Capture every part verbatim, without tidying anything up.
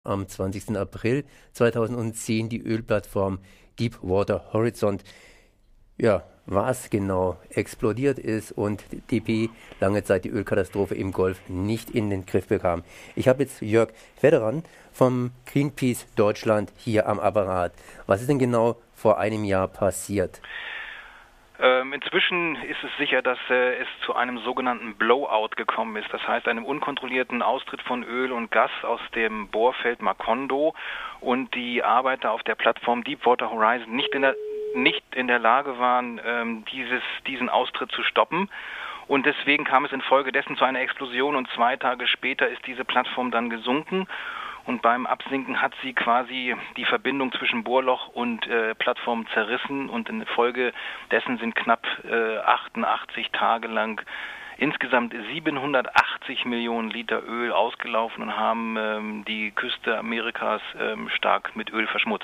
Am zwanzigsten April zweitausendzehn die Ölplattform Deepwater Horizon, ja, was genau explodiert ist und D P lange Zeit die Ölkatastrophe im Golf nicht in den Griff bekam. Ich habe jetzt Jörg Federer vom Greenpeace Deutschland hier am Apparat. Was ist denn genau vor einem Jahr passiert? Ähm, inzwischen ist es sicher, dass äh, es zu einem sogenannten Blowout gekommen ist. Das heißt, einem unkontrollierten Austritt von Öl und Gas aus dem Bohrfeld Macondo, und die Arbeiter auf der Plattform Deepwater Horizon nicht in der, nicht in der Lage waren, ähm, dieses, diesen Austritt zu stoppen. Und deswegen kam es infolgedessen zu einer Explosion, und zwei Tage später ist diese Plattform dann gesunken. Und beim Absinken hat sie quasi die Verbindung zwischen Bohrloch und äh, Plattform zerrissen, und in Folge dessen sind knapp äh, achtundachtzig Tage lang insgesamt siebenhundertachtzig Millionen Liter Öl ausgelaufen und haben ähm, die Küste Amerikas ähm, stark mit Öl verschmutzt.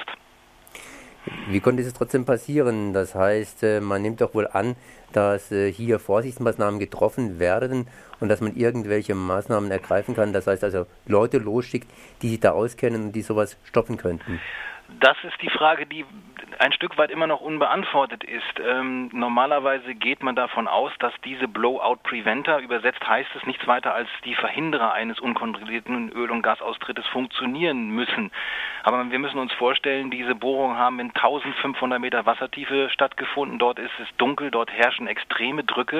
Wie konnte es trotzdem passieren? Das heißt, man nimmt doch wohl an, dass hier Vorsichtsmaßnahmen getroffen werden und dass man irgendwelche Maßnahmen ergreifen kann. Das heißt also Leute losschickt, die sich da auskennen und die sowas stoppen könnten. Das ist die Frage, die ein Stück weit immer noch unbeantwortet ist. Ähm, normalerweise geht man davon aus, dass diese Blowout Preventer, übersetzt heißt es nichts weiter als die Verhinderer eines unkontrollierten Öl- und Gasaustrittes, funktionieren müssen. Aber wir müssen uns vorstellen, diese Bohrungen haben in eintausendfünfhundert Meter Wassertiefe stattgefunden. Dort ist es dunkel, dort herrschen extreme Drücke.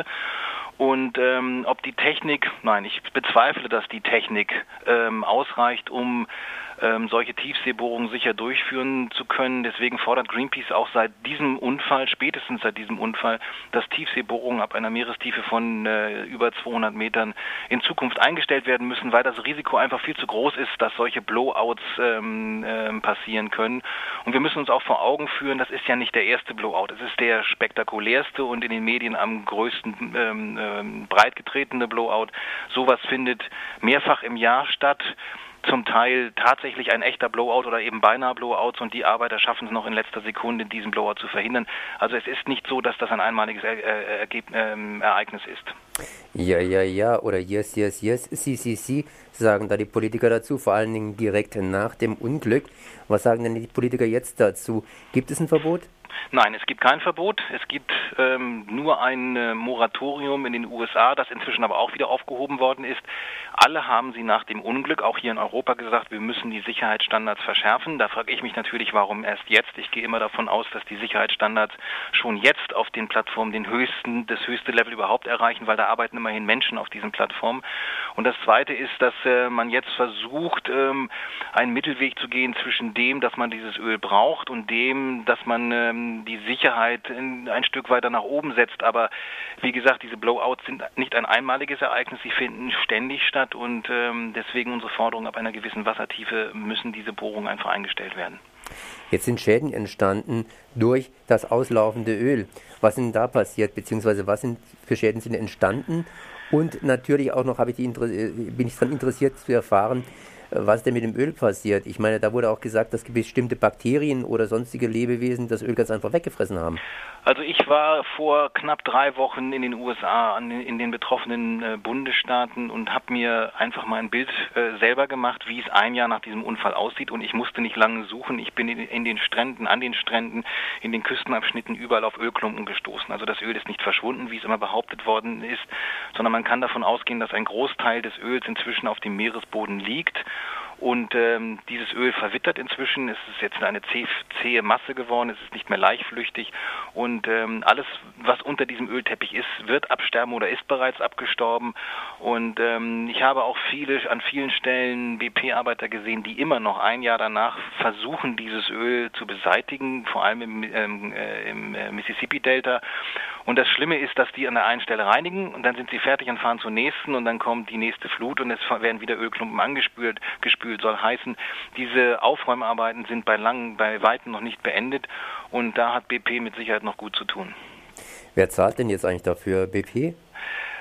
Und ähm, ob die Technik, nein, ich bezweifle, dass die Technik ähm, ausreicht, um ähm, solche Tiefseebohrungen sicher durchführen zu können. Deswegen fordert Greenpeace auch seit diesem Unfall, spätestens seit diesem Unfall, dass Tiefseebohrungen ab einer Meerestiefe von äh, über zweihundert Metern in Zukunft eingestellt werden müssen, weil das Risiko einfach viel zu groß ist, dass solche Blowouts ähm, ähm, passieren können. Und wir müssen uns auch vor Augen führen, das ist ja nicht der erste Blowout, es ist der spektakulärste und in den Medien am größten ähm, ähm, breitgetretene Blowout. Sowas findet mehrfach im Jahr statt. Zum Teil tatsächlich ein echter Blowout oder eben beinahe Blowouts, und die Arbeiter schaffen es noch in letzter Sekunde, diesen Blowout zu verhindern. Also es ist nicht so, dass das ein einmaliges er er äh, Ereignis ist. Ja, ja, ja, oder yes, yes, yes, si, si, si, sagen da die Politiker dazu, vor allen Dingen direkt nach dem Unglück. Was sagen denn die Politiker jetzt dazu? Gibt es ein Verbot? Nein, es gibt kein Verbot. Es gibt ähm, nur ein äh, Moratorium in den U S A, das inzwischen aber auch wieder aufgehoben worden ist. Alle haben sie nach dem Unglück, auch hier in Europa, gesagt, wir müssen die Sicherheitsstandards verschärfen. Da frage ich mich natürlich, warum erst jetzt? Ich gehe immer davon aus, dass die Sicherheitsstandards schon jetzt auf den Plattformen den höchsten, das höchste Level überhaupt erreichen, weil da arbeiten immerhin Menschen auf diesen Plattformen. Und das Zweite ist, dass äh, man jetzt versucht, ähm, einen Mittelweg zu gehen zwischen dem, dass man dieses Öl braucht, und dem, dass man ähm, die Sicherheit ein Stück weiter nach oben setzt. Aber wie gesagt, diese Blowouts sind nicht ein einmaliges Ereignis, sie finden ständig statt, und ähm, deswegen unsere Forderung, ab einer gewissen Wassertiefe müssen diese Bohrungen einfach eingestellt werden. Jetzt sind Schäden entstanden durch das auslaufende Öl. Was ist denn da passiert, beziehungsweise was sind für Schäden sind entstanden? Und natürlich auch noch habe ich die, bin ich daran interessiert zu erfahren, was denn mit dem Öl passiert. Ich meine, da wurde auch gesagt, dass bestimmte Bakterien oder sonstige Lebewesen das Öl ganz einfach weggefressen haben. Also ich war vor knapp drei Wochen in den U S A, in den betroffenen äh, Bundesstaaten, und habe mir einfach mal ein Bild äh, selber gemacht, wie es ein Jahr nach diesem Unfall aussieht, und ich musste nicht lange suchen. Ich bin in, in den Stränden, an den Stränden, in den Küstenabschnitten überall auf Ölklumpen gestoßen. Also das Öl ist nicht verschwunden, wie es immer behauptet worden ist, sondern man kann davon ausgehen, dass ein Großteil des Öls inzwischen auf dem Meeresboden liegt. Und ähm, dieses Öl verwittert inzwischen, es ist jetzt eine zäh, zähe Masse geworden, es ist nicht mehr leichtflüchtig, und ähm, alles, was unter diesem Ölteppich ist, wird absterben oder ist bereits abgestorben. Und ähm, ich habe auch viele, an vielen Stellen B P-Arbeiter gesehen, die immer noch ein Jahr danach versuchen, dieses Öl zu beseitigen, vor allem im, ähm, äh, im äh, Mississippi-Delta. Und das Schlimme ist, dass die an der einen Stelle reinigen, und dann sind sie fertig und fahren zur nächsten, und dann kommt die nächste Flut und es werden wieder Ölklumpen angespült, gespült. Soll heißen, diese Aufräumarbeiten sind bei langen, bei Weitem noch nicht beendet, und da hat B P mit Sicherheit noch gut zu tun. Wer zahlt denn jetzt eigentlich dafür? B P?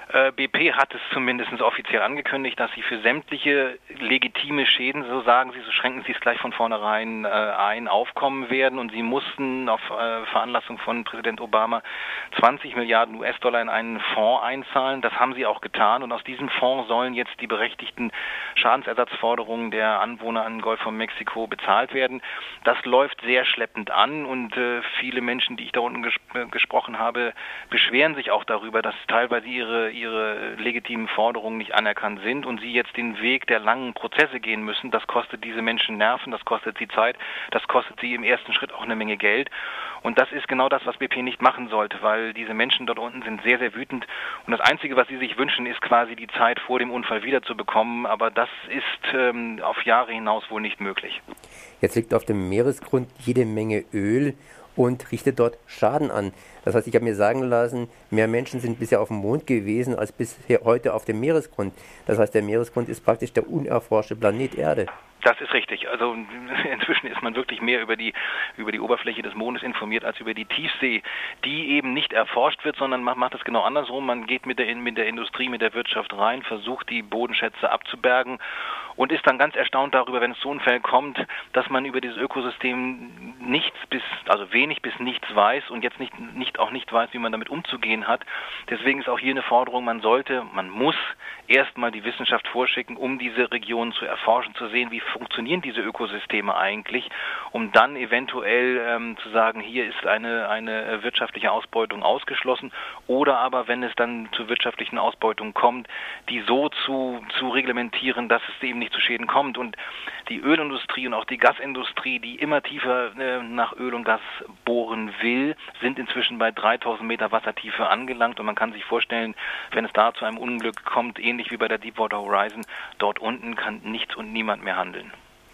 B P hat es zumindest offiziell angekündigt, dass sie für sämtliche legitime Schäden, so sagen sie, so schränken sie es gleich von vornherein äh, ein, aufkommen werden. Und sie mussten auf äh, Veranlassung von Präsident Obama zwanzig Milliarden U S-Dollar in einen Fonds einzahlen. Das haben sie auch getan. Und aus diesem Fonds sollen jetzt die berechtigten Schadensersatzforderungen der Anwohner am Golf von Mexiko bezahlt werden. Das läuft sehr schleppend an. Und äh, viele Menschen, die ich da unten ges- gesprochen habe, beschweren sich auch darüber, dass teilweise ihre ihre legitimen Forderungen nicht anerkannt sind und sie jetzt den Weg der langen Prozesse gehen müssen. Das kostet diese Menschen Nerven, das kostet sie Zeit, das kostet sie im ersten Schritt auch eine Menge Geld. Und das ist genau das, was B P nicht machen sollte, weil diese Menschen dort unten sind sehr, sehr wütend. Und das Einzige, was sie sich wünschen, ist quasi die Zeit vor dem Unfall wiederzubekommen. Aber das ist ähm, auf Jahre hinaus wohl nicht möglich. Jetzt liegt auf dem Meeresgrund jede Menge Öl und richtet dort Schaden an. Das heißt, ich habe mir sagen lassen, mehr Menschen sind bisher auf dem Mond gewesen als bisher heute auf dem Meeresgrund. Das heißt, der Meeresgrund ist praktisch der unerforschte Planet Erde. Das ist richtig. Also inzwischen ist man wirklich mehr über die über die Oberfläche des Mondes informiert als über die Tiefsee, die eben nicht erforscht wird, sondern man macht das genau andersrum. Man geht mit der mit der Industrie, mit der Wirtschaft rein, versucht die Bodenschätze abzubergen und ist dann ganz erstaunt darüber, wenn es zu Unfällen kommt, dass man über dieses Ökosystem nichts bis also wenig bis nichts weiß und jetzt nicht nicht auch nicht weiß, wie man damit umzugehen hat. Deswegen ist auch hier eine Forderung: Man sollte, man muss erstmal die Wissenschaft vorschicken, um diese Regionen zu erforschen, zu sehen, wie funktionieren diese Ökosysteme eigentlich, um dann eventuell ähm, zu sagen, hier ist eine, eine wirtschaftliche Ausbeutung ausgeschlossen, oder aber, wenn es dann zur wirtschaftlichen Ausbeutung kommt, die so zu, zu reglementieren, dass es eben nicht zu Schäden kommt. Und die Ölindustrie und auch die Gasindustrie, die immer tiefer äh, nach Öl und Gas bohren will, sind inzwischen bei dreitausend Meter Wassertiefe angelangt, und man kann sich vorstellen, wenn es da zu einem Unglück kommt, ähnlich wie bei der Deepwater Horizon, dort unten kann nichts und niemand mehr handeln.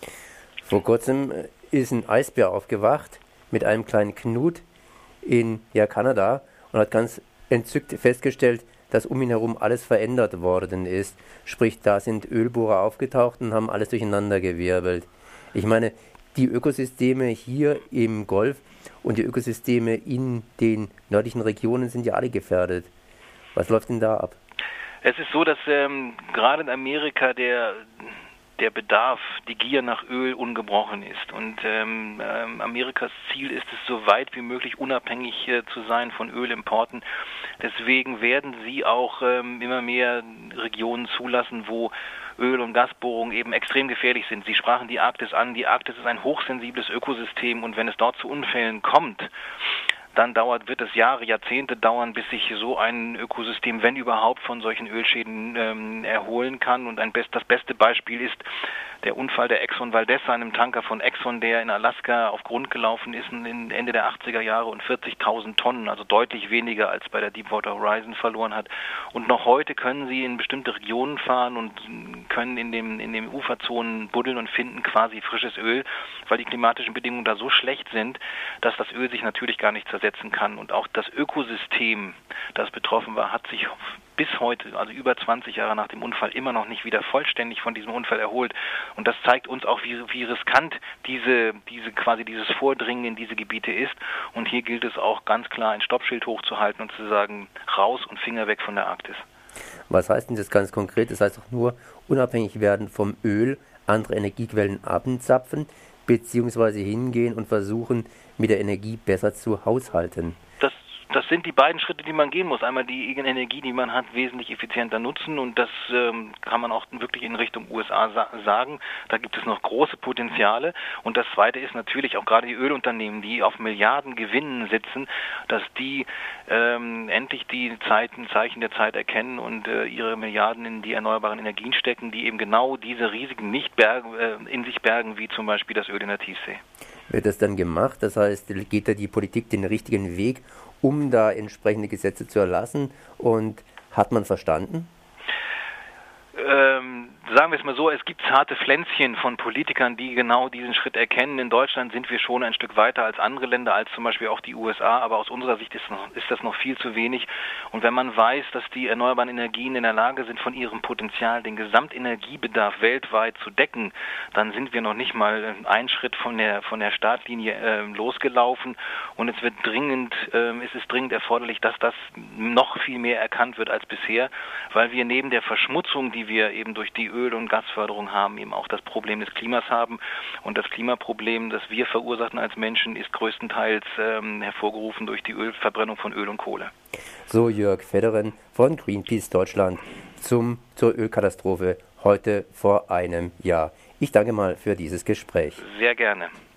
Vor kurzem ist ein Eisbär aufgewacht mit einem kleinen Knut in ja, Kanada und hat ganz entzückt festgestellt, dass um ihn herum alles verändert worden ist. Sprich, da sind Ölbohrer aufgetaucht und haben alles durcheinandergewirbelt. Ich meine, die Ökosysteme hier im Golf und die Ökosysteme in den nördlichen Regionen sind ja alle gefährdet. Was läuft denn da ab? Es ist so, dass ähm, gerade in Amerika der der Bedarf, die Gier nach Öl ungebrochen ist. Und ähm, ähm, Amerikas Ziel ist es, so weit wie möglich unabhängig äh, zu sein von Ölimporten. Deswegen werden sie auch ähm, immer mehr Regionen zulassen, wo Öl- und Gasbohrungen eben extrem gefährlich sind. Sie sprachen die Arktis an. Die Arktis ist ein hochsensibles Ökosystem, und wenn es dort zu Unfällen kommt, dann dauert, wird es Jahre, Jahrzehnte dauern, bis sich so ein Ökosystem, wenn überhaupt, von solchen Ölschäden ähm, erholen kann. Und ein best, das beste Beispiel ist der Unfall der Exxon Valdez, einem Tanker von Exxon, der in Alaska auf Grund gelaufen ist in Ende der achtziger Jahre und vierzigtausend Tonnen, also deutlich weniger als bei der Deepwater Horizon, verloren hat. Und noch heute können sie in bestimmte Regionen fahren und können in dem in den Uferzonen buddeln und finden quasi frisches Öl, weil die klimatischen Bedingungen da so schlecht sind, dass das Öl sich natürlich gar nicht zersetzen kann. Und auch das Ökosystem, das betroffen war, hat sich bis heute, also über zwanzig Jahre nach dem Unfall, immer noch nicht wieder vollständig von diesem Unfall erholt. Und das zeigt uns auch, wie, wie riskant diese, diese quasi dieses Vordringen in diese Gebiete ist. Und hier gilt es auch ganz klar, ein Stoppschild hochzuhalten und zu sagen, raus und Finger weg von der Arktis. Was heißt denn das ganz konkret? Das heißt doch nur, unabhängig werden vom Öl, andere Energiequellen abzapfen, beziehungsweise hingehen und versuchen, mit der Energie besser zu haushalten. Das Das sind die beiden Schritte, die man gehen muss. Einmal die Energie, die man hat, wesentlich effizienter nutzen, und das ähm, kann man auch wirklich in Richtung U S A sa- sagen. Da gibt es noch große Potenziale. Und das Zweite ist natürlich auch gerade die Ölunternehmen, die auf Milliarden Gewinnen sitzen, dass die ähm, endlich die Zeiten, Zeichen der Zeit erkennen und äh, ihre Milliarden in die erneuerbaren Energien stecken, die eben genau diese Risiken nicht bergen, äh, in sich bergen, wie zum Beispiel das Öl in der Tiefsee. Wird das dann gemacht? Das heißt, geht da die Politik den richtigen Weg, um da entsprechende Gesetze zu erlassen, und hat man verstanden? Ähm, sagen wir es mal so, es gibt zarte Pflänzchen von Politikern, die genau diesen Schritt erkennen. In Deutschland sind wir schon ein Stück weiter als andere Länder, als zum Beispiel auch die U S A, aber aus unserer Sicht ist, noch, ist das noch viel zu wenig. Und wenn man weiß, dass die erneuerbaren Energien in der Lage sind, von ihrem Potenzial den Gesamtenergiebedarf weltweit zu decken, dann sind wir noch nicht mal einen Schritt von der, von der Startlinie äh, losgelaufen. Und es wird dringend, äh, es ist dringend erforderlich, dass das noch viel mehr erkannt wird als bisher, weil wir neben der Verschmutzung, die wir eben durch die Öl- und Gasförderung haben, eben auch das Problem des Klimas haben. Und das Klimaproblem, das wir verursachen als Menschen, ist größtenteils ähm, hervorgerufen durch die Ölverbrennung von Öl und Kohle. So Jörg Federen von Greenpeace Deutschland zum, zur Ölkatastrophe heute vor einem Jahr. Ich danke mal für dieses Gespräch. Sehr gerne.